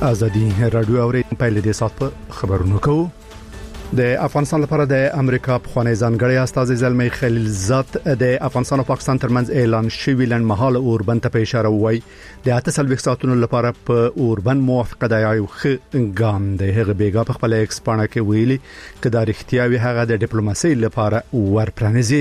ازادي رادیو اوري په لدې سات په خبرونو کو د افغانستان لپاره د امریکا په خانه ځانګړی استاد زلمی خلیلزاد د افغانستان او پاکستان ترمنځ اعلان شوی لنډمهاله اوربند ته په اشاره وای د 8 ساعتونو لپاره په اوربند موافقه د یو ګام د هغه بیګا په خپل ایکسپانه کې ویلي کدا رښتیا وی هغه د ډیپلوماسي لپاره ورپرانځي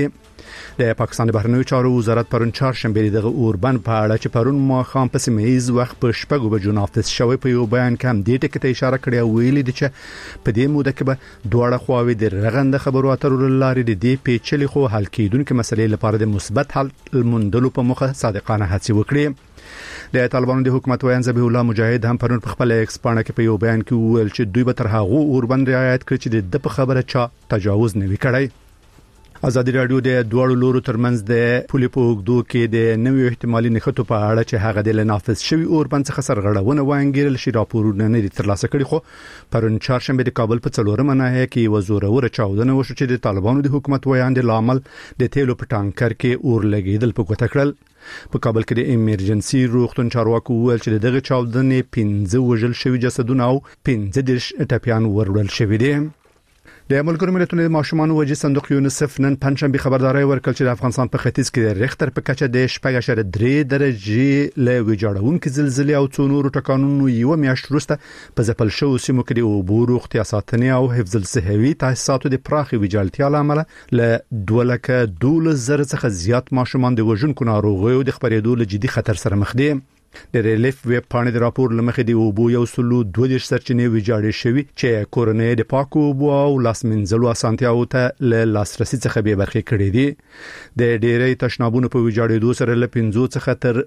د پاکستان بهرنیو چارو وزارت پرون چهارشنبه دغه اوربند په اړه چې پرون ماخام په سیمه‌ایز وخت په شپږو بجو نافذ شوی په یو بیان کې هم دې ټکي ته اشاره کړې ویلي دي چې په دې موده کې به دواړه خواوې د رغنده خبرو اترو لارې د دې پیچلې خو حل کېدونکو مسلې لپاره د مثبت حل موندلو په مخه صادقانه هڅې وکړي د طالبانو د حکومت ویان ذبیح الله مجاهد هم پرون په خپل ایکسپانه کې په یو بیان کې ویل چې دوی به تر هغه اوربند رعایت کړي چې د په خبره چا تجاوز نه وکړي ازادي رادیو د دوړو لورو ترمنځ د پولي په وګدو کې د نوې احتمالي نښتو په اړه چې هغه د نافذ شوی اوربند څخه سرغړونه وانګیرل شي راپورونه نه دي ترلاسه کړي خو پرون چهارشنبه د کابل په څلورمه ناحیه کې وزوره چاودنه وشو چې د طالبانو د حکومت ویان د لامل د تیلو په ټانکر کې اور لګیدل په ګوته کړل په کابل کې د ایمرجنسي روغتون چارواکو ویل چې دغه چاودنې 15 وژل شوی جسدونه او 15 ټپيان ورول شوی دي د ملګرو ملتونو د ماشومان وجې صندوق یونیسف نن پنځشنبه خبرداري ورکړه چې د افغانستان په ختیځ کې د ریختر په کچه د 6.3 درجې له ویجاړونکو زلزلې او څو نورو ټکانونو یو میاشت وروسته په ځپل شو سیمو کې د اوبو روغتیا ساتنې او حفظ الصحوي تاسیساتو د پراخي ویجاړتیا لامل له 2,12,000 څخه زیات ماشومان د وژونکو ناروغیو د خپرېدو له جدي خطر سره مخ دي د ریلیف ویب پاڼې د راپور لمخې د اوبو یو سلو 2 سرچینې ویجاړې شوی چې کورنۍ د پاکو اوبو او لاسمنځلو اسانتیاو ته له لاسرسي څخه به برخې کړې دي د ډېرې تشنابونو په ویجاړېدو سره له 15 څخه تر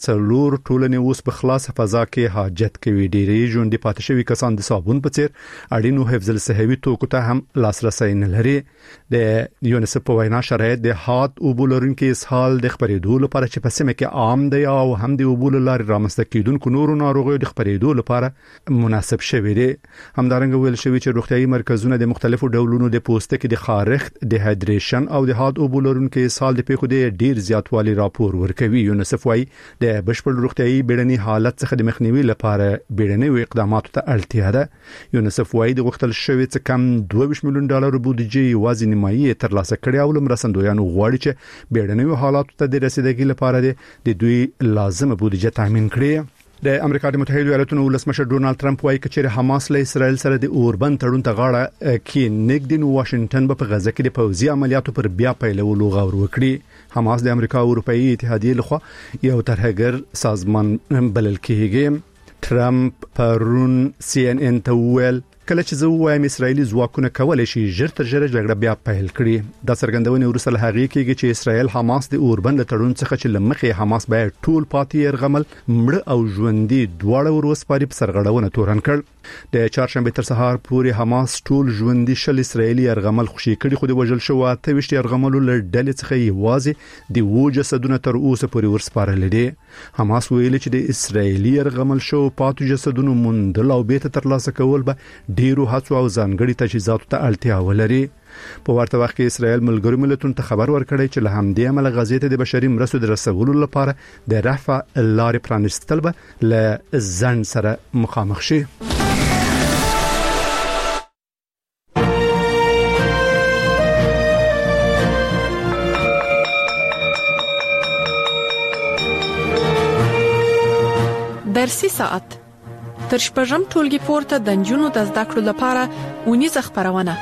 4 ټولنې اوس په خلاص فضا کې حاجت کوي ډېرې ژوندۍ پاتې شوی کسان د صابون په څیر اړینو حفظ الصحوي توکو ته هم لاسرسي نه لري د یونیسف په وینا شرایط د هات اوبو لرونکو اسهال د خپرېدو لپاره چې په سیمه کې عام دی او هم د اوبو لارې رامنځته کېدونکو نورو ناروغیو د خپرېدو لپاره مناسب شوی دی همدارنګه ویل شوی چې روغتيایي مرکزونه د مختلفو ډولونو د پوستکي د خارښت د هایډریشن او د هات اوبو لرونکو اسهال د پیښو د ډیر زیاتوالي راپور ورکوي یونیسف وايي د بشپړ روغتيایي بیړني حالت څخه د مخنیوي لپاره بیړني اقداماتو ته اړتیا ده یونیسف وايي د غوښتل شوی څخه کم $2 میلیون بودیجه وازی نیمایي ترلاسه کړي او لمرسندویانو غواړي چې بیړني حالاتو ته د رسیدګۍ لپاره د دوی لازمه بودیجه تامین کړي د امریکا د متحده ایالاتونو ولسمشر ډونالد ټرمپ وايي چې حماس له اسرائیل سره د اوربند تړون ته غاړه کې نګدین واشنگټن په غزه کې د پوځي عملیاتو پر بیا پیلولو غور وکړي حماس د امریکا او اروپאי اتحادیه لخوا یو ترهګر سازمان بلل کېږي ټرمپ پرون CNN ته ویل کله چې زه وایم اسرایلی ځواکونه کولای شي ژر تر ژره جګړه بیا پیل کړي د څرګندونې وروسته له هغې کېږي چې اسرائیل حماس د اوربند تړون څخه چې لمخې حماس به ټول پاتې يرغمل مړ او ژوندۍ دواړه وروسپاري په سرغړونه تورن کړ د چهارشنبه تر سهار پورې حماس ټول ژوندۍ شل اسرایلی يرغمل خوشي کړي خو د وژل شو 28 يرغملو له ډلې څخه یوازې د وجسدونه تر اوسه پورې ورسپارل دي حماس ویل چې د اسرایلی يرغمل شو پاتې جسدونو موندل او بیت ترلاسه کول به ډیرو هڅو او ځانګړي تجهیزاتو ته اړتیا ولري په ورته وخت کې اسرائیل ملګرو ملتونو ته خبر ورکړی چې له همدې عمل غزې ته د بشري مرستو د رسولو لپاره د رفع لارې پرانیستل به له ځنډ سره مخامخ شي درسي ساعت تر شپږم ټولګي پورته د نجونو د زده کړو لپاره ونیزه خبرونه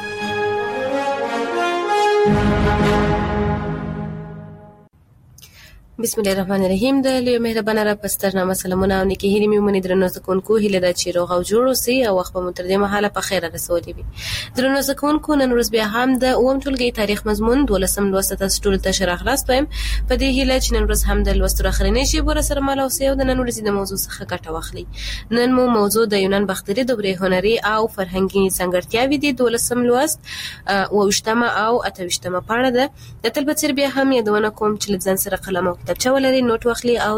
بسم الله الرحمن الرحیم د لیو مهربانه را پسترنامه سلامونه او نیکی هیلې مې مونږ درنو زکونکو هیله د چې روغ او جوړ اوسئ او وخت په متر دې مهاله په خیر رسولې وي درنو زکونکو نن ورځ بیا هم د اوم ټولګي تاریخ مضمون 12 لوست تاسو ټول ته شرح خلاص پم په دې هیله چې نن ورځ هم د لوست اخرنی شی بور سره مال اوسئ او د نن ورځې د موضوع څخه ګټه واخلئ نن مو موضوع د یونان باختري دوبره هنري او فرهنګي څنګهتیاوي دي 12 لوست او وشتمه او اتوشتمه پاڼه ده د تل بچر بیا هم یادونه کوم چې ځان سره قلم او کتابچه ولري نوٹ واخلي او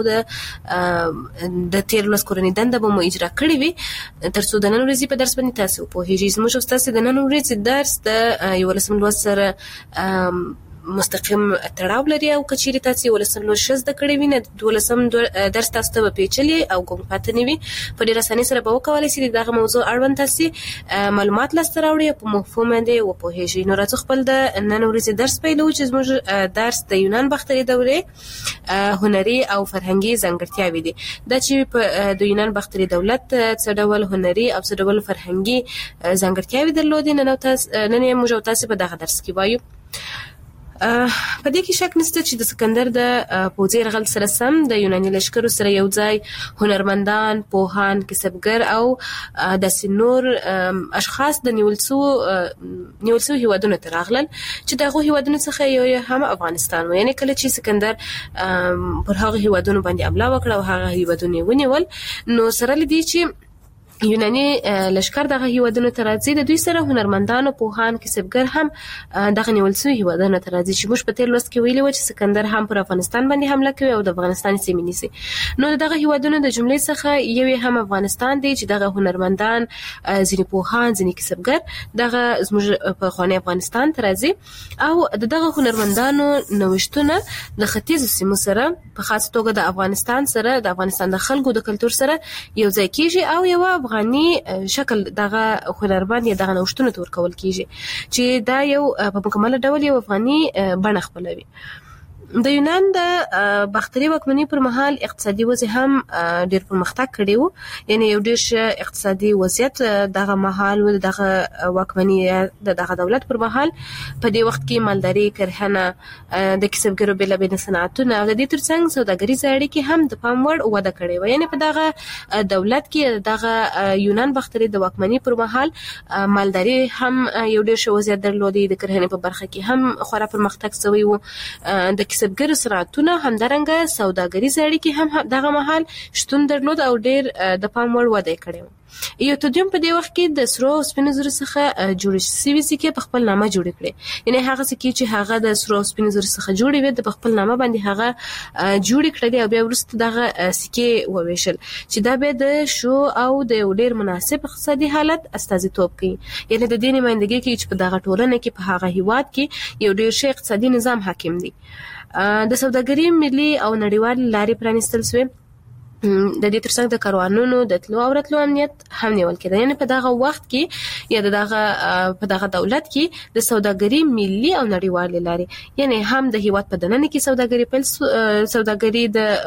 د تیر لوس کورنۍ دنده به مو اجرا کړی وي ترڅو د نن ورځې په درس باندې تاسو په هیڅ زموږ استاد د نن ورځې درس د یو لسم لوس سره مستقیم تړاو لري او کچېری تاسو ولسم لو شز د کړي ویني ولسم درس تاسو ته پیچلي او کوم پاتې نیوي په ډیر اسانۍ سره به وکولای شي دغه موضوع اړوند تاسو معلومات لاسته راوړي په مفهوم باندې و په هیڅ نو راځو خپل د نن ورځې درس پیلو چې زموږ درس د یونان باختري دورې هنري او فرهنګي ځانګړتیاوې دي د چې د یونان باختري دولت څه ډول هنري او څه ډول فرهنګي ځانګړتیاوې درلودي نن موږ تاسو په دغه درس کې وایو په دې کې شک نشته چې د سکندر د پوځي رغل سره سم د یوناني لشکرو سره یو ځای هنرمندان، پوهان، کسبګر او د سنور اشخاص د نیولسو هیوادونو ته راغلل چې دغه هیوادونو څخه یو هم افغانستان و. یعنی کله چې سکندر پر هغه هیوادونو باندې حمله وکړه او هغه هیوادونه ونیول نو سره لدی چې یوناني لشکر دغه هیوادونو ته راځي د دوی سره هنرمندان او پوهان کسبګر هم دغه نیول شوی هیوادونو ته راځي چې موږ په تیر لوست کې ویلي و چې سکندر هم پر افغانستان باندې حمله کوي او د افغانستان سیمې نیسي. نو دغه هیوادونو د جملې څخه یو هم افغانستان دی چې دغه هنرمندان ځینې پوهان ځینې کسبګر دغه زموږ په خواني افغانستان ته راځي او دغه هنرمندانو نوښتونه د ختیځ سیمو سره په خاص توګه د افغانستان سره د افغانستان د خلکو د کلچر سره یو ځای کیږي او یو افغاني شکل دغه هنرمند یا دغه نوښتونه تور کول کیږي چې دا یو په مکمل ډول یو افغاني بڼه خپلوي. د یونان د باختري واکمنۍ پر مهال اقتصادي وضعیت هم ډېر پرمختګ کړی و. یعنی یو ډېر اقتصادي وضعیت دغه مهال و دغه واکمنۍ دغه دولت پر مهال په دې وخت کې مالداري، کرهنه، د کسبګرو بیلابیل صنعتونه او د دې ترڅنګ سوداګریزه اړیکې هم د پام وړ وده کړې و. یعنی په دغه دولت کې دغه یونان باختري د واکمنۍ پر مهال مالداري هم یو ډېر ښه وضعیت درلودي، د کرهنې په برخه کې هم خورا پرمختګ شوی و، د کسبګر صنعتونه همدارنګه سوداګریزه اړیکې هم دغه مهال شتون درلود او ډېر د پام وړ وده کړې و. یوتودیم په دې وخت کې د سرو سپینو زرو څخه جوړ شوي سکې په خپل نامه جوړ کړي. یعنی هغه سکې چې هغه د سرو سپینو زرو څخه جوړې وي د خپل نامه باندې هغه جوړ کړي او بیا وروسته دغه سکې وویشل چې دا به د شو او د ډېر مناسب اقتصادي حالت استازیتوب کوي. یعنی د دې نمائندګي کوي چې په دغه ټولنه کې په هغه هیواد کې یو ډېر ښه اقتصادي نظام حاکم دی. د سوداګرۍ ملي او نړیوال لارې پرانیستل شوې. د دې ترڅنګ د کاروانونو د تلو او راتلو امنیت هم نیول کېده. یعنی په دغه وخت کې یا په دغه دولت کې د سوداګرۍ ملي او نړیوال لارې یعنی هم د هیواد په دننه کې سوداګري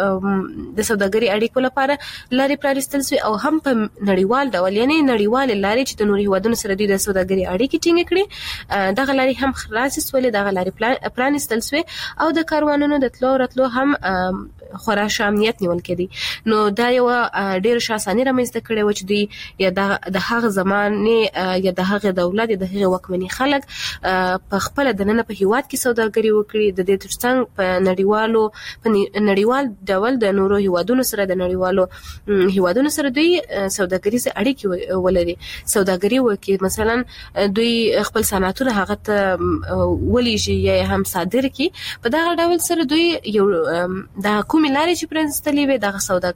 د سوداګري اړیکو لپاره لارې پرانیستل شوې او هم په نړیوال ډول یعنی نړیوال لارې چې د نورو هیوادونو سره د سوداګري اړیکې ټینګ کړي دغه لارې هم خلاص شولې، دغه لارې پرانیستل شوې او د کاروانونو د تلو او راتلو هم خورا ښه امنیت نیول کېدی. نو دا یو ډېر ښه اساني رامنځته کړې و چې دوی یا د هغه زمانې یا د هغه دولت یا د هغه واکمنۍ خلک په خپل دننه په هیواد کې سوداګري وکړي. د دې ترڅنګ په نړیوال ډول د نورو هیوادونو سره د نړیوالو هیوادونو سره دوی سوداګریزه اړیکې ولري، سوداګري وکړي. مثلا دوی خپل صنعتونه هغه ته ولېږي یا هم صادر کړي. په دغه ډول سره دوی یو د کومې لارې چې پرانیستلې وي دغه سوداګري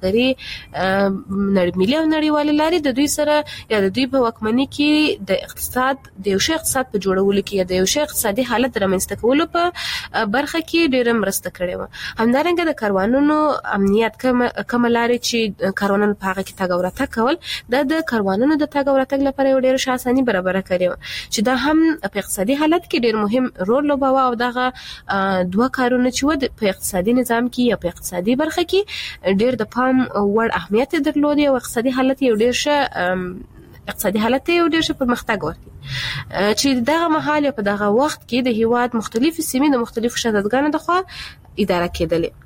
ملي او نړیوال لارې د دوی سره یا د دوی په واکمنۍ کې د اقتصاد د یو ښه اقتصاد په جوړولو کې یا د یو ښه اقتصادي حالت رامنځته کولو په برخه کې ډېره مرسته کړې وه. همدارنګه د کاروانونو امنیت کومه لارې چې کاروانونه په هغه کې تګ او راتګ کول دا د کاروانونو د تګ او راتګ لپاره یو ډېر ښه اساني برابره کړې وه چې دا هم په اقتصادي حالت کې ډېر مهم رول لوباوه او دغه دوه کارونه چې و په اقتصادي نظام کې یا په اقتصادي برخه کې ډېر د پام وړ اهمیت درلودي او اقتصادي حالت یو ډېر ښه پرمختګ ورکړي چې دغه مهال په دغه وخت کې د هیواد مختلفې سیمې د مختلفو شدادګانو لخوا اداره کېدلې.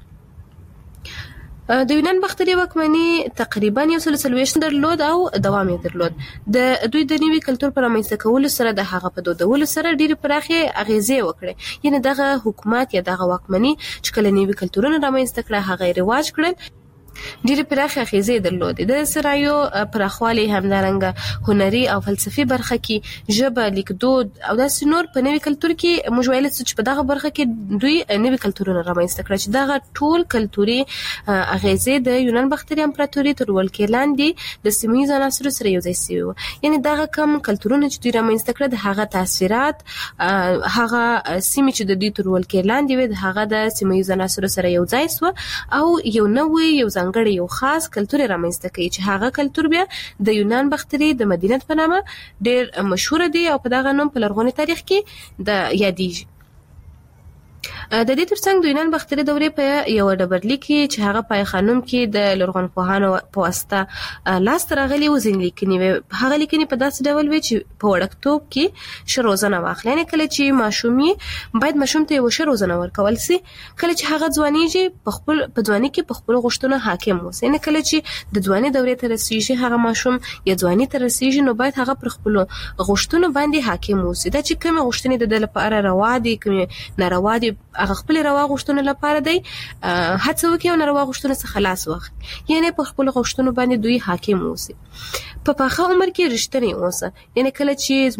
د یونان باختري واکمنۍ تقریبا 140 درلود او دوام یې درلود. د دوی د نوي کلتور پر رامنځته کولو سره د هغه په دودولو سره ډېرې پراخې اغیزې وکړې. یعنی دغه حکومت یا دغه واکمنۍ چې کله نوي کلتورونه رامنځته کړه هغه رواج کړل ډېر پراخه خیزه درلودې. د سرایو پراخوالی همدارنګه هنري او فلسفي برخه کې ژبه لیکدود او د نور په نوي کلتور کې موږ ویل چې په دغه برخه کې دوی نوي کلتورونه رامنځته کړل چې دغه ټول کلتوري اغیزې د یونان باختري امپراتوري تر ولکې لاندې د سیمه عناصرو سره یو ځای شوي وو. یعنی دغه کم کلتورونه چې دوی رامنځته کړل د هغه تاثیرات هغه سیمه چې د دوی تر ولکې لاندې وي د هغه د سیمه عناصرو سره یو ځای شو او یو نوې یو ځانګړی یو خاص کلتور رامنځته کوي چې هغه کلتور بیا د یونان باختري د مدینه په نامه ډېر مشهور دی او په دغه نوم په لرغوني تاریخ کې د یادېږي. د دې ترڅنګ د یونان باختري دورې په یو ډبرلیک کې چې هغه پای خانم کې د لرغونپوهانو په واسطه لاس راغلي و ځین لیکنې وي. هغه لیکنې په داسې ډول وي چې په وړکتوب کې ښه روزنه واخلي. یعنې کله چې ماشومي باید ماشوم ته یو ښه روزنه ورکول سي. کله چې هغه ځوانيږي په ځواني کې په خپل غوښتنو حاکم اوسي. یعنې کله چې د ځواني دورې ته رسیږي هغه ماشوم یا ځواني ته رسیږي نو باید هغه پر خپل غوښتنو باندې حاکم اوسي. دا چې کوم غوښتنې د لپاره روا دي کوم ناروا دي هغه خپل روا غوښتنو لپاره دی هڅه وکړي او ناروا غوښتنو څخه خلاص واخلي. یعنی په خپل غوښتنو باندې دوی حاکم اوسي. په پاخه عمر کې رښتینی اوسه. یعنی کله چې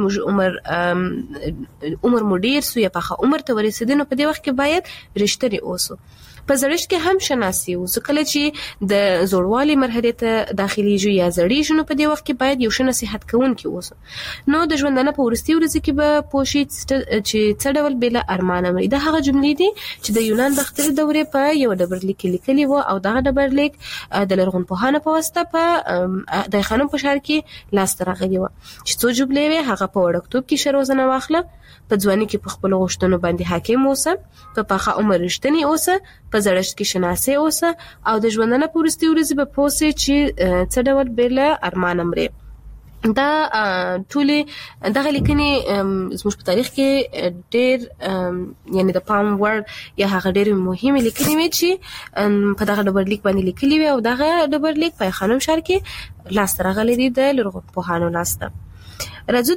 زموږ عمر مو ډیر سو یا پاخه عمر ته ورسېدو نو په دې وخت کې باید رښتینی اوسو. په زړښت کې هم شناسي اوسه. کله چې د زوړوالي مرحله ته داخليږي یا زړیږي نو په دې وخت کې باید یو ښه نصيحت کوونکی اوسه. نو د ژوندانه په ورستي ورځ کې به پوښي چې څه ډول بلا ارمان امري. دا هغه جملې دي چې د یونان باختري دورې په یو ډبرلیک کې لیکلي وو او دغه ډبرلیک د لرغونپوهانو په واسطه په د خانم په شار کې لاس راغلي وو چې څو جملې وي هغه په وړکتوب کې شروزنه واخله. په ځواني کې په خپل غوښتنو باندې حاکم اوسه. په پاخه عمر رښتینی اوسه. په زړښت کې شناسي اوسه او د ژوندانه په ورستي ورځ به پوسي چې څه ډول بلا ارمان امري. دا ټولې دغه لیکنې زموږ په تاریخ کې ډېر یعنی د پام وړ یا هغه ډېر مهمه لیکنې وي چې په دغه ډبرلیک باندې لیکلي وي او دغه ډبرلیک په خانم شار کې لاس راغلي دي د لرغونپوهانو لاسته. راځو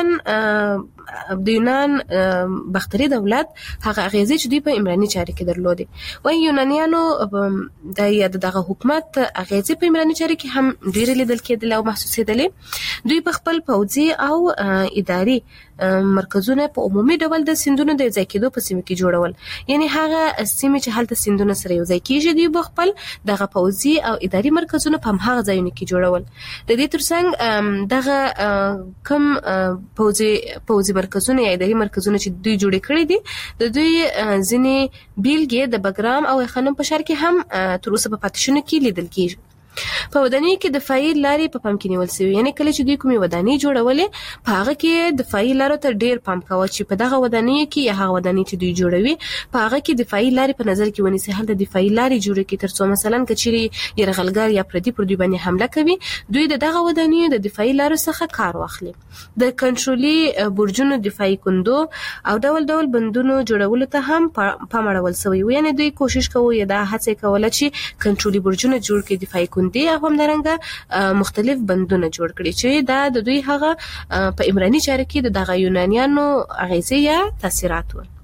د یونان باختري دولت هغه اغیزې چې دوی په عمراني چارې کې درلودې. وایي یونانیانو د دغه حکومت اغیزې په عمراني چارې کې هم ډېرې لیدل کېدلې او محسوسېدلې. دوی په خپل پوځي او اداري مرکزونه په عمومي ډول د سیندونو د ځای کېدو په سیمه کې جوړول. یعنی هغه سیمه چې هلته سیندونه سره یو ځای کېږي دوی په خپل دغه پوځي او اداري مرکزونه په هغه ځایونو کې جوړول. د دې ترڅنګ دغه کوم پوځي مرکزونه یا اداري مرکزونه چې دوی جوړ کړی دي د دوی ځینې بیلګې د بګرام او خانم په شار کې هم تر اوسه په پاتې شونو کې لیدل کېږي. په ودانۍ کې دفاعي لارې په پام کې نیول شوی. یعنی کله چې دوی کومې ودانۍ جوړولې په هغه کې دفاعي لارو ته ډیر پام کاوه چې په دغه ودانۍ کې یا هغه ودانۍ چې دوی جوړوي په هغه کې دفاعي لارې په نظر کې ونیسي. هلته دفاعي لارې جوړې کړي ترڅو مثلا کچېرې یرغلګر یا پردي پر دوی باندې حمله کوي دوی دغه ودانۍ د دفاعي لارو څخه کار واخلي. د کنټرولي برجونو دفاعي کندو او ډول ډول بندونو جوړولو ته هم پام اړول شوی. یعنی دوی کوشش کوي یا د هڅه کوله چې کنټرولي برجونه جوړ کړي دفاعي دی او هم درنګ مختلف بندونه جوړ کړي چې دا د دوی هغه په عمراني چارې کې د دغه یونانیانو اغیزې یا تاثیرات و.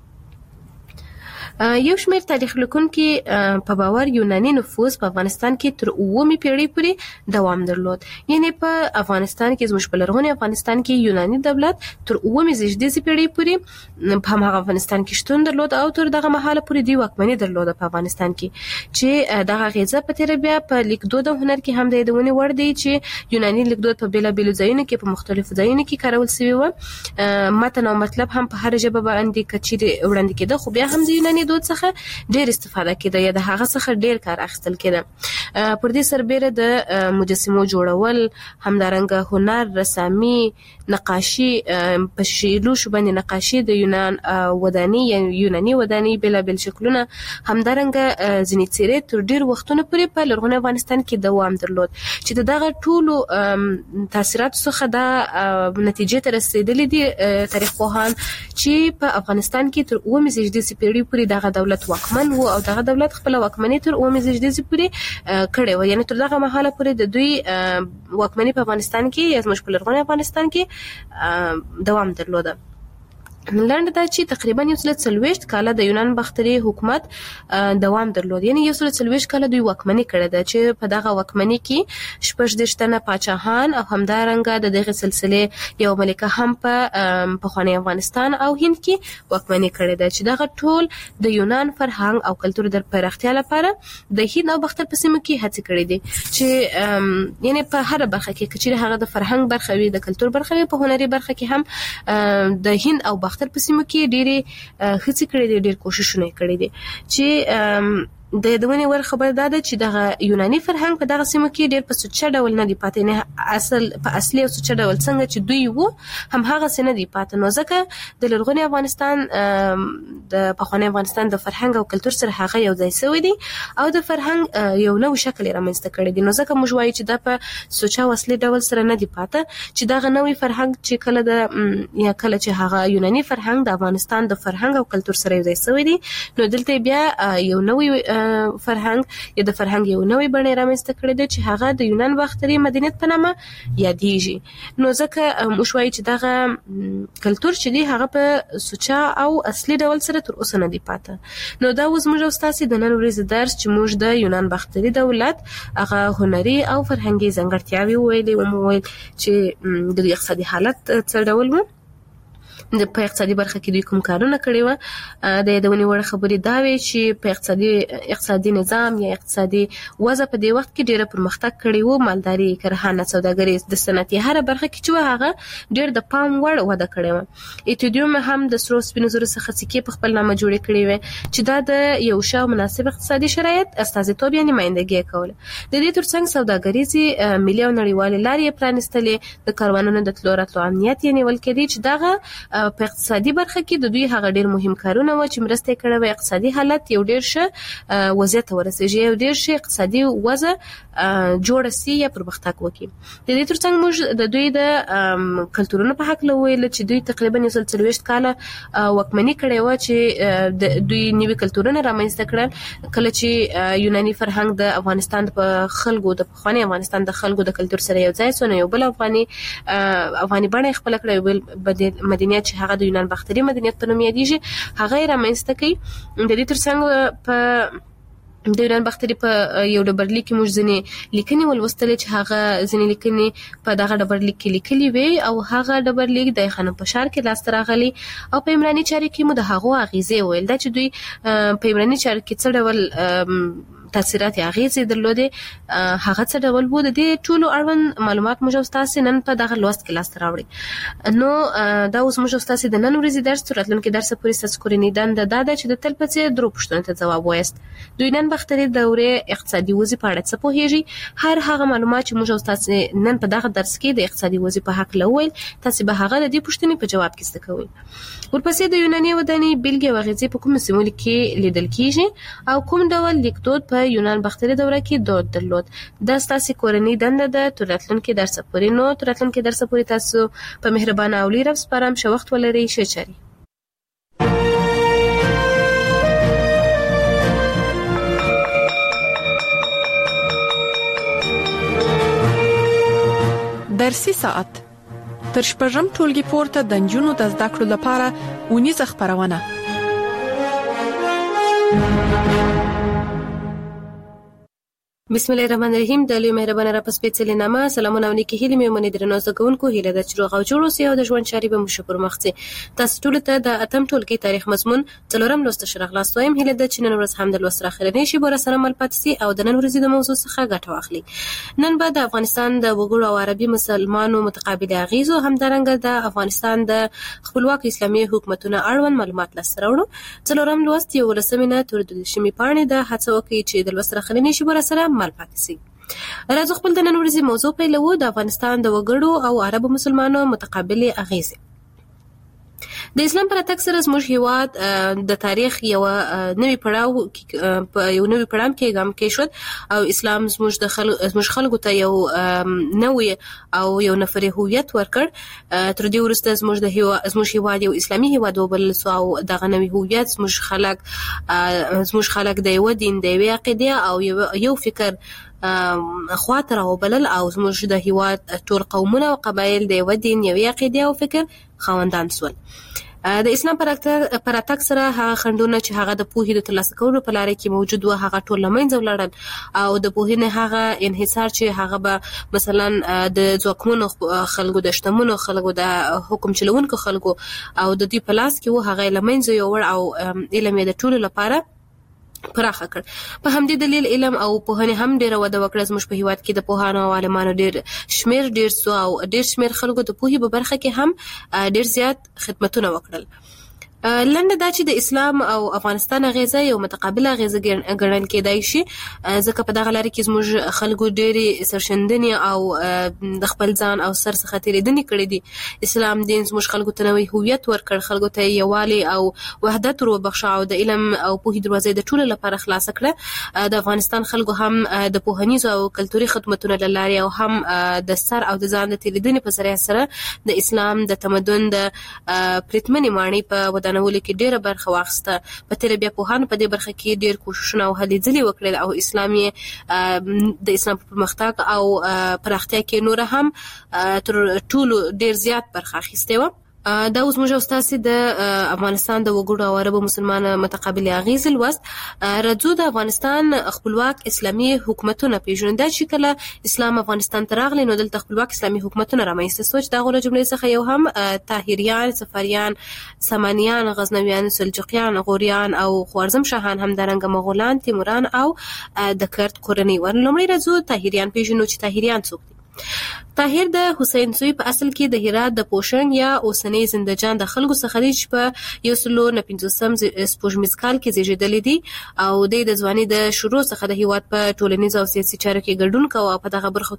یو شمېر تاریخ لیکونکي په باور یوناني نفوذ په افغانستان کې تر 9مې پیړۍ پورې دوام درلود. یعنی په افغانستان کې زموږ په لرغوني افغانستان کې یوناني دولت تر 9مې زیږدیزې پیړۍ پورې په هغه افغانستان کې شتون درلود او تر دغه مهاله پورې دی واکمني درلوده په افغانستان کې چې دغه غیزه په تیر بیا په لیکدود او هنر کې هم د یادونې وړ دی چې یوناني لیکدود په بیلابیلو ځایونو کې په مختلفو ځایونو کې کارول شوی و. متن او مطلب هم په هر ژبه باندې کچېرې وړاندې کېده خو بیا هم د یوناني دود څخه ډېر استفاده کېده یا د هغه څخه ډېر کار اخیستل کېده. پر دې سربېره د مجسمو جوړول همدارنګه هنر رسامي نقاشي په شیلوش باندې نقاشي د یونان ودانۍ یا یوناني ودانۍ بېلابېل شکلونه همدارنګه ځینې څېرې تر ډېر وختونه پورې په لرغوني افغانستان کې دوام درلود چې د دغه ټولو تاثیراتو څخه دا نتیجې ته رسېدلي دي تاریخ پوهان چې په افغانستان کې تر 9مې زیږدیزې پیړۍ پورې دغه دولت واکمن وو او دغه دولت خپل واکمنۍ تر 9مې زیږدیزې پورې کړې وه. یعنې تر دغه مهاله پورې د دوی واکمنۍ په افغانستان کې یا زموږ په لرغوني افغانستان کې دوام درلوده. لنډ دا چې تقریبا 140 کاله د یونان باختري حکومت دوام درلود. یعنی 140 کاله دوی واکمني کړې ده چې په دغه واکمني کې 14 تنه پاچاهان او همدارنګه د دغه سلسله یو ملکه هم په پخوانی افغانستان او هند کې واکمني کړې ده چې دغه ټول د یونان فرهنګ او کلتور د پراختیا لپاره د هند او باختر په سیمه کې هڅې کړې دي چې یعنی په هر برخه کې چې هغه د فرهنګ برخه وي، د کلتور برخه وي، په هنري برخه کې هم د هند او باختر په سیمه کې ډېری هڅې کړې دي، ډېر کوششونه کړې دي چې د دونی ور خبر داده چې دغه یوناني فرهنګ په دغه سیمه کې ډېر په سوچ ډول نه دی پاتې، نه په اصلي او سوچ ډول څنګه چې دوی وو هم هغه سینه دی پاتې. نو ځکه د لرغونی افغانستان د پخوانی افغانستان د فرهنګ او کلتور سره هغه یو ځای شوی دی او د فرهنګ یو نو شکل رامنځته کړی دی. نو ځکه موږ وایو چې دا په سوچ او اصلي ډول سره نه دی پاتې چې دغه نوې فرهنګ چې کله د یا کله چې هغه یوناني فرهنګ د افغانستان د فرهنګ او کلتور سره یو ځای شوی دی، نو دلته بیا یو نوې فرهنګ یا د فرهنګ یو نوې بڼه رامنځته کړې ده چې هغه د یونان باختري مدینت په نامه یادېږي. نو ځکه موږ وایو چې دغه کلتور چې دی هغه په سوچا او اصلي ډول سره تر اوسه نه دی پاتې. نو دا اوس موږ تاسو د نن ورځې درس چې موږ د یونان باختري دولت هغه هنري او فرهنګي ځانګړتیاوې ویلې چې د اقتصادي حالت څه ډول وو، د په اقتصادي برخه کې دوی کوم کارونه کړي و. د یادونې وړ خبرې دا وی چې په اقتصادي نظام یا اقتصادي وضع په دې وخت کې ډېر پرمختګ کړی وو. مالداري، کرهڼه، سوداګري، د صنعتي هر برخه کې چې هغه ډېر د پام وړ وده کړې و. ایتودیوم هم د سرو سپینو زرو څخه سکې په خپل نامه جوړې کړې و چې دا د یو ښه مناسب اقتصادي شرایط استازیتوب یا نمائندګي کوله. د دې ترڅنګ سوداګریزي ملي او نړیوالې لارې پرانستلې، د کاروانونو د تلو راتلو امنیت یې نیول کېدی چې دغه په اقتصادي برخه کې د دوی هغه ډېر مهم کارونه و چې مرسته کړې و اقتصادي حالت یو ډېر ښه وضعیت ورسېږي، یو ډېر ښه اقتصادي وضع جوړ سي یا پرمختګ وکړي. د دې ترڅنګ موږ د دوی د کلتورونو په حق لویل چې دوی تقریبا 140 کاله واکمني کړې و چې د دوی نوي کلتورونه رامنځته کړل. کله چې یوناني فرهنګ د افغانستان په خلکو د پخوانی افغانستان د خلکو د کلتور سره یو ځای سونه یو بل افغاني بڼه خپل کړې، یو بل مدینه چې هغه د یونان باختري مدینت په نوم یادېږي هغه رامنځته کړي. د دې ترڅنګ په د یونان باختري په یو ډبرلیک کې موږ ځینې لیکنې ولوستلې چې هغه ځینې لیکنې په دغه ډبرلیک کې لیکلي وي او هغه ډبرلیک د خانم پشار کې لاسته راغلی او په عمراني چارې کې مو د هغو اغیزې ویل دا چې دوی په عمراني چارې کې څه ډول تاثیرات اغیزې درلودې، هغه څه ډول وو. د دې ټولو اړوند معلومات موږ تاسو نن په دغه لوست کې لاسته راوړي. نو دا اوس موږ تاسو د نن ورځې درس راتلونکي درس پورې تاسو کورنۍ دنده دا ده چې د تل پڅې درو پښتنو ته ځواب وایست. دوی نن باختري دورې اقتصادي وضعیت په اړه څه پوهیږي، هر هغه معلومات چې موږ تاسو نن په دغه درس کې د اقتصادي وضعیت په حق لویل تاسو به هغه د دې پښتنې په جواب کې څه کوئ. ورپسې د یوناني ودانۍ بیلګې او غزې په کوم سیمو کې لیدل کیږي او کوم ډول لیکدود په یونان باختري دوره کې دود درلود. دا ستاسو کورنۍ دنده ده تر راتلونکي درس پورې. نو تر راتلونکي درس پورې تاسو په مهربانه او لیر سپارم شو وخت ولري ښه چاري. درسي ساعت تر شپږم ټولګي پورته د نجونو د زده کړو لپاره ونیزه خبرونه. بسم الله الرحمن الرحیم. د لوی مهربانه را پس پیڅلې نامه سلامونه ونکي هلي مې منې درنو زګونکو هله د چروغ او جوړو سي او د ژوند چاري به مشکور مخسي. تاسو ټول ته د اتم ټولګي تاریخ مضمون څلورم لوست شرح خلاصوم. هله د چنن ورځ هم د لوست راخرنې شي بور سره مل پاتسي او د نن ورځې د موضوع څخه ګټه واخلي. نن به د افغانستان د وګړو او عربي مسلمانانو متقابل اغیزو همدارنګه د افغانستان د خپلواک اسلامي حکومتونو اړوند معلومات لاسته راوړو. څلورم لوست یو ولسمینه تر د شمی پاڼې د هڅه وکړي چې د لوست راخرنې شي بور سره مل پاتسي. راځو خپل د نن ورځې موضوع پیلوو. د افغانستان د وګړو او عربو مسلمانانو متقابل اغیزې. د اسلام پر اتک سره زموږ هیواد د تاریخ یو نوې پړاو کې ګام کې شو او اسلام زموږ خلکو ته یو نوې او یو نفري هویت ورکړ. تر دې وروسته زموږ هیواد یو اسلامي هیواد وبلل سو او دغه نوې هویت زموږ خلک د یو دین د یو عقیده او یو فکر خواطر او بلل او زموږ د هیواد ټول قومونه او قبایل د یو دین یو عقیده او فکر خواندان سول. د اسلام پراتک سره هغه خندونه چې هغه د پوهې د ترلاسه کولو په لار کې موجود و هغه ټول لمنځه ولاړل او د پوهې نه هغه انحصار چې هغه به مثلا د ځواکمنو خلکو د شتمنو خلکو د حکم چلوونکو خلکو او د دې په لاس کې و هغه لمنځه یوړ او علم د ټولو لپاره پراخه کړ. په همدې دلیل علم او پوهنه هم ډیره وده وکړه. زموږ په هیواد کې د پوهانو او عالمانو ډیر شمیر او ډیر شمیر خلکو د پوهې په برخه کې هم ډیر زیات خدمتونه وکړل. لنډه دا چې د اسلام او افغانستان غیزه یو متقابله غیزه ګڼل کېدای شي ځکه په دغه لارې کې زموږ خلکو ډېرې سرښندنې او د خپل ځان او سر څخه تېرېدنې کړې دي. اسلام دین زموږ خلکو ته نوی هویت ورکړ، خلکو ته یووالی او وحدت وروبخښه او د علم او پوهې دروازې د ټولو لپاره خلاصه کړه. د افغانستان خلکو هم د پوهنیزو او کلتوري خدمتونو له لارې او هم د سر او د ځان د تېرېدنې په ذریعه سره د اسلام د تمدن د پرتمنې ماڼۍ په ودانولو کې ډیره برخه واخیسته. په تیر بیا پوهانو په دې برخه کې ډیر کوششونه او هلې ځلې وکړل او اسلامي د اسلام په پرمختګ او پراختیا کې نور هم تر ټولو ډیر زیات برخه اخیسته و. دا اوس موږ استاد د افغانستان د وګړو او عربو مسلمان متقابل اغیز الوست راځو د افغانستان خپلواک اسلامي حکومتونه پیژنو. دا چې کله اسلام افغانستان ته راغلی نو دلته خپلواک اسلامي حکومتونه رامنځته شول. دا غوړه جملې څخه یو هم طاهریان، صفاریان، سامانیان، غزنویان، سلجوقیان، غوریان او خوارزم شاهان، هم درنګ مغولان، تیموران او د کرد کورنۍ ور. لومړی راځو طاهریان پیژنو چې طاهریان څوک دي. طاهر د حسین سوی په اصل کې د هرات د پوشنګ یا اوسنۍ زندجان د خلکو څخه دی چې په 1950 سپوږمیز کال کې زیږیدلی دی او د ځوانۍ د شروع څخه د هیواد په ټولنیز او سیاسي چارو کې ګډون کوي او په دغه برخو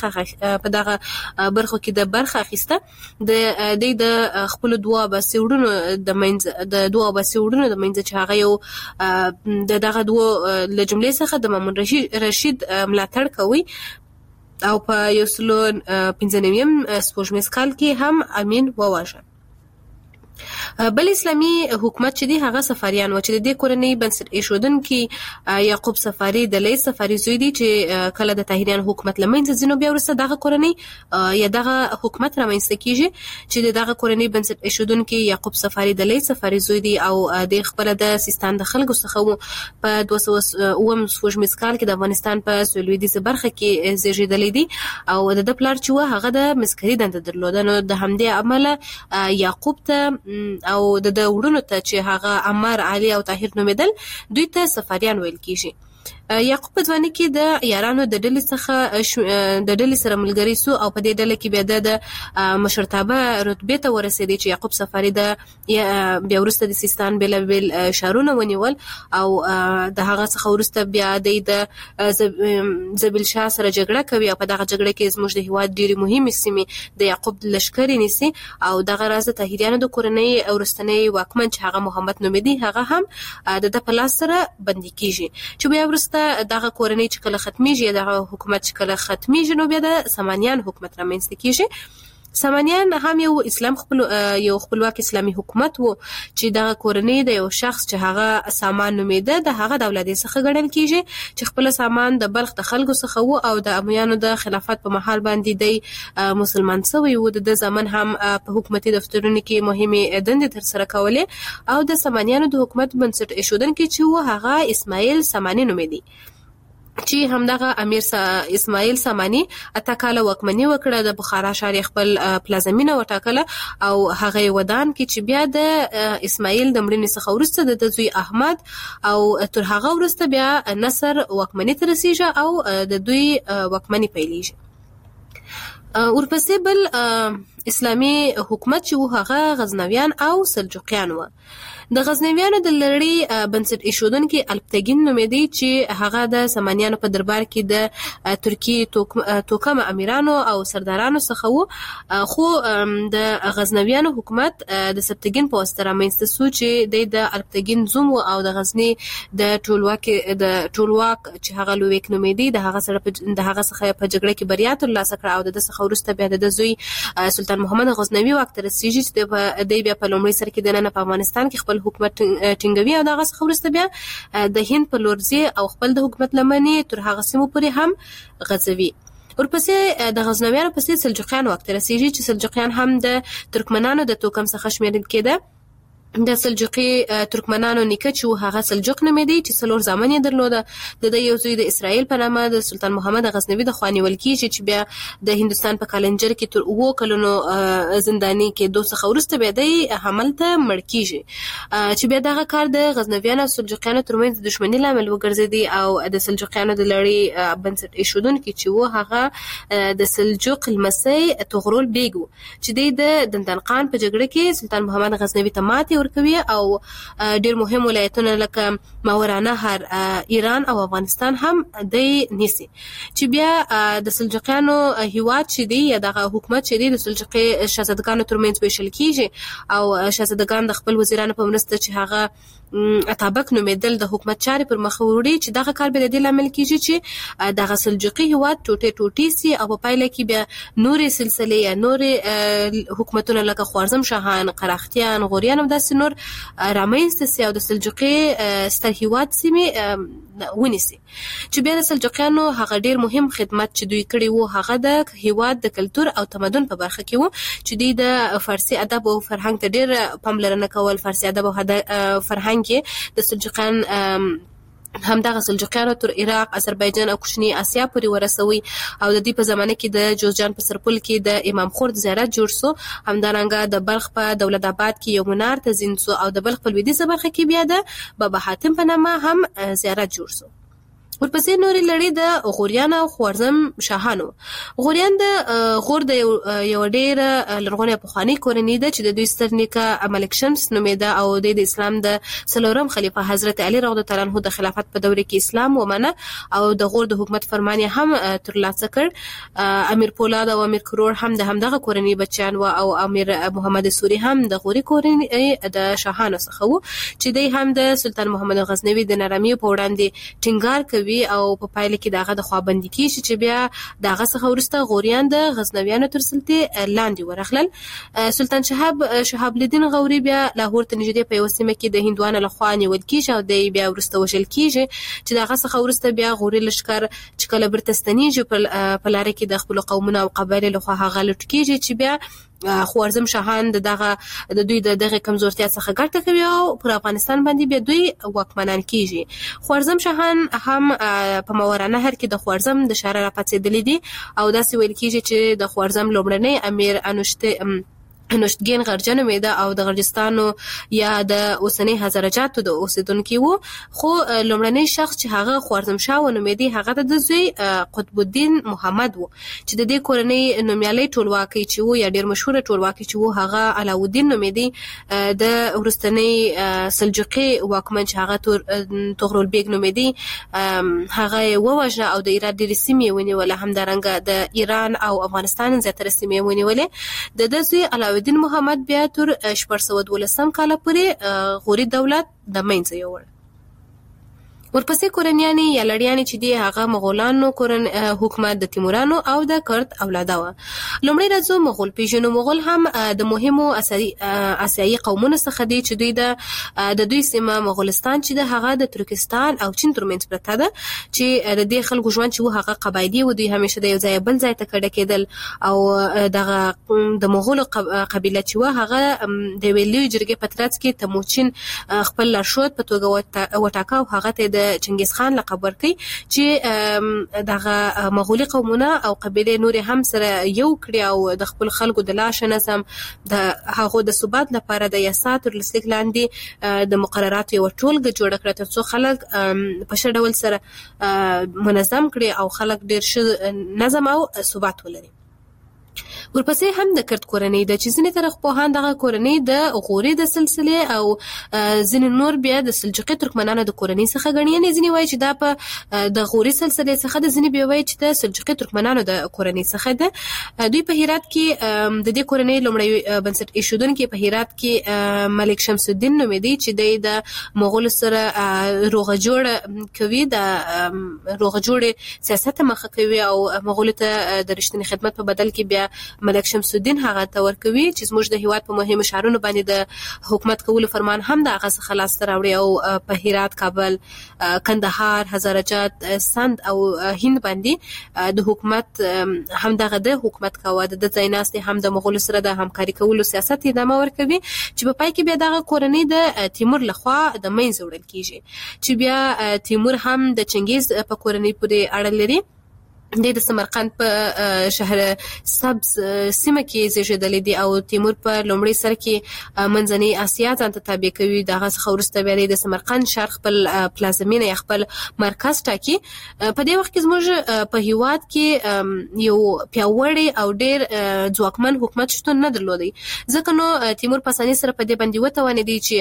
کې د برخه اخیسته. د خپل دوه بسیوړونو د منځ چې هغه یو دغه دوه له جملې څخه د مامون رشید ملاتړ کوي او په 1995 سپوږمیز کال کې هم امین وواژه. بل اسلامي حکومت چې دی هغه صفاریان و چې د دې کورنۍ بنسټ ایښودونکي یعقوب صفاری د لیث صفاری زوی دی چې کله د طاهریان حکومت لمنځه ځینو بیا وروسته دغه کورنۍ یا دغه حکومت رامنځته کیږي چې دغه کورنۍ بنسټ ایښودونکي یعقوب صفاری د لیث صفاری زوی دی او د خپل د سیستان د خلکو څخه په 200 سپوږمیز کال کې د افغانستان په سویلویدیزه برخه کې زیږیدلی دی او د پلار چې و هغه د مسکري دنده درلوده. نو د همدې عمله یعقوب ته او د وړونو ته چې هغه عمر، علي او طاهر نومېدل دوی ته صفاریان ویل کیږي. یعقوب په ځوانۍ کې د یارانو د ډلې سره ملګری سو او په دې ډله کې بیا د مشرتابه رتبې ته ورسېدی چې یعقوب صفاری بیا وروسته د سیستان بیلابیل ښارونه ونیول او د هغه څخه وروسته بیا د زبیل شاه سره جګړه کوي او په دغه جګړه کې زموږ د هیواد ډېرې مهمې سیمې د یعقوب لښکرې نیسي او دغه راز د طاهریانو د کورنۍ وروستنی واکمن چې هغه محمد نومېدی هغه هم د په لاس سره بندي کیږي. چې بیا وروسته دغه کورنۍ چې کله ختمیږي دغه حکومت چې کله ختمیږي نو بیا د سامانیان حکومت رامنځته کیږي. سامانیان هم یو خپلواک اسلامي حکومت وو چې دغه کورنۍ د یو شخص چې هغه سامان نومېده د هغه د اولادې څخه ګڼل کیږي چې خپل سامان د بلخ د خلکو څخه وو او د امویانو د خلافت په محل باندې د مسلمان شوی وو. د زمان هم په حکومتي دفترونو کې مهمه دندې تر سره کولې او د سامانیانو د حکومت بنسټ ایښودونکي چې وو هغه اسماعیل سامانی نومېدی چې همدغه امیر اسماعیل سامانی اته کاله واکمني وکړه. د بخارا ښار خپل پلازمینه وټاکله او هغه ودان کې چې بیا د اسماعیل د مړینې څخه وروسته د زوی احمد او تر هغه وروسته بیا نصر واکمني ته رسیږي او د دوی واکمني پیلېږي. ورپسې بل اسلامي حکومت چې هغه غزنویان او سلجوقیان و. د غزنویانو د لړۍ بنسټ ایښودونکي الپتګین نومېدی چې هغه د سامانیانو په دربار کې د ترکیې توکم امیرانو او سردارانو څخه وو. خو د غزنویانو حکومت د سبتګین په واسطه رامنځته شو چې د الپتګین زوم او د غزنی د ټولواک چې هغه لویک نومېدی د هغه څخه په جګړه کې بریا ترلاسه کړه او د څخه وروسته بیا د زوی سلطان محمد غزنوي واک ته رسیږي چې د بیا په لومړي سر کې د نن په افغانستان کې خپل حکومت ټینګوي او دغه څخه وروسته بیا د هند په لور ځي او خپل د حکومت لمنې تر هغه سیمو پورې هم غځوي. ورپسې د غزنویانو پسې سلجوقیان واک ته رسیږي چې سلجوقیان هم د ترکمنانو د توکم څخه شمیرل کېده د سلجوقي ترکمنانو نیکه چې هغه سلجوق نومېدی چې څلور زامن یې درلوده. د یو زوی د اسرائیل په نامه د سلطان محمد غزنوي د خوا نیول کیږي چې بیا د هندستان په کالنجر کې تر 9 کلونو زنداني کې 2 څخه وروسته بیا د حمل ته مړ کیږي چې بیا دغه کار د غزنویانو او سلجوقیانو ترمنځ د دښمنۍ لامل وګرځېدی او د سلجوقیانو د لړۍ بنسټ ایښودونکي چې و هغه د سلجوق لمسی طغرل بیګ چې د دندنقان په جګړه کې سلطان محمد غزنوي ته ماتې ورکوي او ډېر مهم ولایتونه لکه ماورانهر، ایران او افغانستان هم د نیسي چې بیا د سلجوقیانو هیواد چې دی یا دغه حکومت چې دی د سلجوقي شاهزادګانو ترمنځ ویشل کیږي او شاهزادګان د خپل وزیرانو په مرسته چې هغه اتابک نومېدل د حکومت چارې پر مخ وړي چې دغه کار به د دې لامل کیږي چې دغه سلجوقي هیواد ټوټې سي او په پایله کې بیا نورې سلسلې یا نورې حکومتونه لکه خوارزم شاهان، قراختیان، غوریان او داسې نور رامنځته سي او د سلجوقي ستر هیواد سیمې ونیسي چې بیا د سلجوقیانو هغه ډیر مهم خدمت چې دوی کړی وو هغه د هیواد د کلچر او تمدن په برخه کې وو چې دوی د فارسی ادب او فرهنګ ته ډیر پاملرنه کول. فارسی ادب او فرهنګ کې د سلجوقیان همدغه سلجوقیانو تر عراق، آذربایجان او کوچنی آسیا پورې ورسوي او د دې په زمانه کې د جوزجان په سرپل کې د امام خورد زیارت جوړ سو. همدارنګه د بلخ په دولت آباد کې یو منار تزین سو او د بلخ په لویدیځه برخه کې بیا د بابا حاتم په نامه هم زیارت جوړ سو. ورپسې نورې لړۍ د غوریان او خوارزم شاهانو. غوریان د غور د یو ډېر لرغونې پخوانۍ کورنۍ ده چې د دوی ستر نیکه ملک شمس نومېده او د اسلام د 4م خلیفه حضرت علي رضی الله عنه د خلافت په دوره کې اسلام ومنه او د غور د حکومت فرمان هم ترلاسه کړ. امیر پولاد او امیر کرور هم د همدغه کورنۍ بچیان و او امیر محمد سوري هم د غوري کورنۍ د شاهانو څخه و چې دوی هم د سلطان محمد غزنوي د نرمۍ په وړاندې ټینګار کوي او په پایله کې دغه د خوابندي کیږي چې بیا دغه څخه ورسته غوریان د غزنویانو تر سلطې لاندې ورغلل. سلطان شهاب الدین غوري بیا لاهور ته نږدې په یو سیمه کې د هندوانو لخوا نیول کیږي او د بیا ورسته وژل کیږي چې دغه څخه ورسته بیا غوري لشکر چې کله برته ستنیږي په لاره کې د خپل قومونو او قبایل لخوا هغه لټ کیږي چې بیا خوارزم شاهان د دوی دغه کمزورتیا څخه ګټه کوي او پر افغانستان باندې بیا دوی واکمنان کیږي. خوارزم شاهان هم په ماورانهر کې د خوارزم د شهر راپاتېدلي دي او داسې ویل کیږي چې د خوارزم لومړنی امیر انوشتګین غرجه نومېده او د غرجستانو یا د اوسنۍ هزارجاتو د اوسیدونکي وو. خو لومړنی شخص چې هغه خوارزم شاه ونومېدی هغه د زوی قطب الدین محمد وو چې د دې کورنۍ نومیالي ټولواکي چې وو یا ډیر مشهور ټولواکي چې وو هغه علاءالدین نومېدی. د ورستنۍ سلجوقي واکمن چې هغه طغرل بیګ نومېدی هغه ووژه او د ایران ډېرې سیمې ونیولې. همدارنګه د ایران او افغانستان زیاتره سیمې ونیولې. د زوی علاءالدین محمد بیا تر 1412 کال پورې غوري دولت د منځه یووړ. ورپسې کورنیانی یا لړیانی چې دی هغه مغولانو حکومت د تیمورانو او د کرد اولاده و. لومړی راځو مغول پیژنو. مغول هم د مهمو آسیایي قومونو څخه دي چې دوی د دوی سیمه مغولستان چې د هغه د ترکستان او چین ترمنځ پرته ده چې د دې خلکو ژوند چې هغه قبایلی و. دوی همیشه د یو ځای بل ځای ته کډه کېدل او دغه د مغولو قبیله چې و هغه د ویلي جرګې په ترڅ کې تموچین خپل لارښود په توګه وټاکه او هغه ته د چنګیز خان لقب ورکړي چې دغه مغولي قومونه او قبیله نور هم سره یو کړي او د خپل خلکو د لاش نظم د هغه د ثبات لپاره د یاسات ورلسلیک لاندې د مقررات یو ټولګه جوړ کړه ترڅو خلک په ښه ډول سره منظم کړي او خلک ډیر ښه نظم او ثبات ولري. ورپسې هم د کرد کورنۍ د چې ځینې طرف پوهان دغه کورنۍ د غوري د سلسله او ځینې نور بیا د سلجوقي ترکمنانو د کورنۍ څخه ګڼي. ځینې وایي چې دا په د غوري سلسله څخه د ځینې بیا وایي چې د سلجوقي ترکمنانو د کورنۍ څخه ده. دوی په هرات کې د دې کورنۍ لومړی بنسټ ایښودونکي په هرات کې ملک شمس الدین نومېدی چې د مغول سره روغه جوړ کوي، د روغه جوړ سیاست مخه کوي او مغول ته د رښتینی خدمت په بدل کې بیا ملک شمس الدین هغه ته ورکوي چې زموږ د هیواد په مهمو ښارونو باندې د حکومت کولو فرمان هم د هغه څخه لاسته راوړي او په هرات، کابل، کندهار، هزارجات، سند او هند باندې د حکومت هم دغه د حکومت کاوه د ځایناستي هم د مغولو سره د همکاري کولو سیاست ادامه ورکوي چې په پای کې بیا دغه کورنۍ د تیمور لخوا د منځ وړل کیږي چې بیا تیمور هم د چنګیز په کورنۍ پورې اړه لري. د سمرقند په شهر سبز سیمه کې زیږیدلی دی او تیمور په لومړي سر کې منځنۍ اسیا ځان ته تابع کوي. دغه څخه وروسته بیا د سمرقند ښار خپل پلازمینه یا خپل مرکز ټاکي. په دې وخت کې زموږ په هیواد کې یو پیاوړی او ډیر ځواکمن حکومت شتون نه درلودي، ځکه نو تیمور په اسانۍ سره په دې باندې وتوانېدی چې